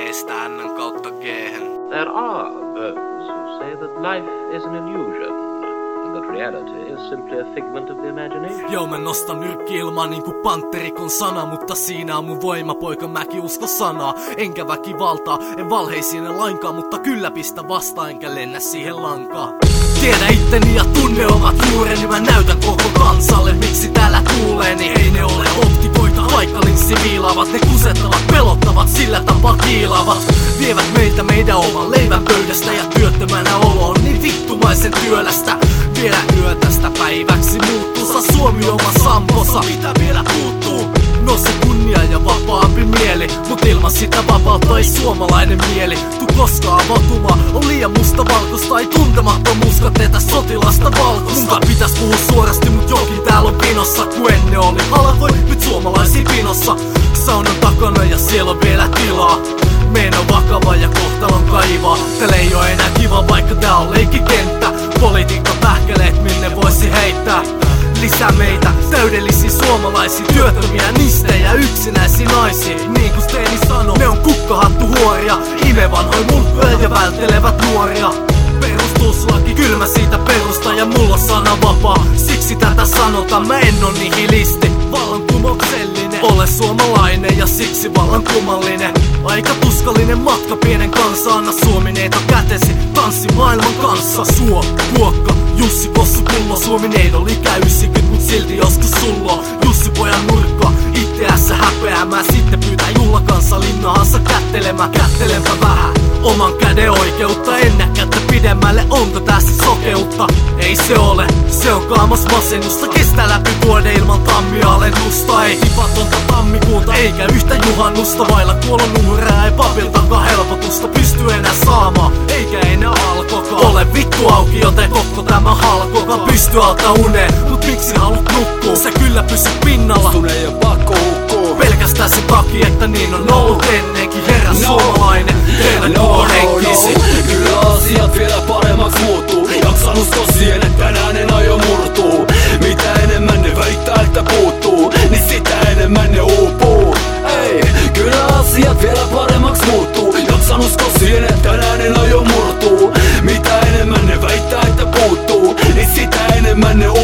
G-stä N kautta G:hen. There are those who say that life is an illusion, and that reality is simply a figment of the imagination. Joo, mä nostan nyrkki-ilmaa niinku panterikon sana, mutta siinä on mun voima, poika, mäkin usko sanaa. Enkä väkivaltaa, en valheisiin en lainkaan, mutta kyllä pistä vastaan, enkä lennä siihen lankaan. Tiedä itteni ja tunne omat juureni, mä näytän koko kansalle, miksi täällä tuulee, niin ei ne ole optikoita. Vaikka linssi viilaavat, ne kusettavat, pelottavat, sillä tapaa kiilaavat. Vievät meitä meidän oman leivän pöydästä ja työttömänä olo on niin vittumaisen työlästä. Vielä yö tästä päiväksi muuttuu, saa Suomi oma samposa, mitä vielä puuttuu? No se kunnia ja vapaampi mieli, mut ilman sitä vapautta ei suomalainen mieli tuu koskaan avautumaan. On liian mustavalkoista, ei tuntemattomuuska teetä sotilasta valkosta. Munkaan pitäis puhua suorasti, mut jokin täällä on pinossa, kun ennen oli halvoi, nyt suomalaisia pinossa. Saunan takana ja siellä on vielä tilaa. Meidän on vakava ja kohtalon kaivaa. Täällä ei oo enää kiva, vaikka tää on leikkikenttä. Politiikka pähkeleet, minne voisi heittää. Lisää meitä, täydellisiä suomalaisia, työttömiä nistejä, yksinäisiä naisia. Niin kuin Steini sanoo, ne on kukkahattuhuoria, ime vanhoja mulkkuja ja välttelevät nuoria. Perustuslaki, kylmä siitä perusta ja mulla on sana vapaa. Siksi tätä sanotaan, mä en oo nihilisti, vallankumouksellinen. Ole suomalainen ja siksi vallankumallinen. Aika tuskallinen matka pienen kanssa, anna Suomi-neito kätesi, tanssi maailman kanssa. Suo, Kuokka, Jussi Kossu Pullo, Suomi-neidol ikä 90, mut silti joskus sullo. Jussi pojan nurkka, itseässä häpeämään, sitten pyytää juhlakansa linnaansa kättelemään. Kättelenpä vähän oman käden oikeutta, en näe kättä pidemmälle, onko tässä sokeutta? Ei se ole, se on kaamas masennusta, kestää läpi vuoden ilman tammialennusta. Ei tipatonta tammikuuta, eikä yhtä juhannusta, vailla kuolon uhraa, ei papiltakaan helpotusta pysty enää saamaan, eikä enää alkokaan. Ole vittu auki, joten kokko tämä halkokaan pysty alta uneen, mut miksi haluat nukkua? Sä kyllä pysy pinnalla, sun ei oo pakko hukkuu. Pelkästään sen takia, että niin on ollut ennenkin. Herra suomalainen, tervetuloa henkisi. Kyllä asiat vielä paremmaks muuttuu. Jaksan uskoa siihen, että tänään en aio murtuu. Mitä enemmän ne väittää, että puuttuu, niin sitä enemmän ne uupuu. Ei, kyllä asiat vielä paremmaks muuttuu. Jaksan uskoa siihen, että tänään en aio murtuu. Mitä enemmän ne väittää, että puuttuu, niin sitä enemmän ne uupuu.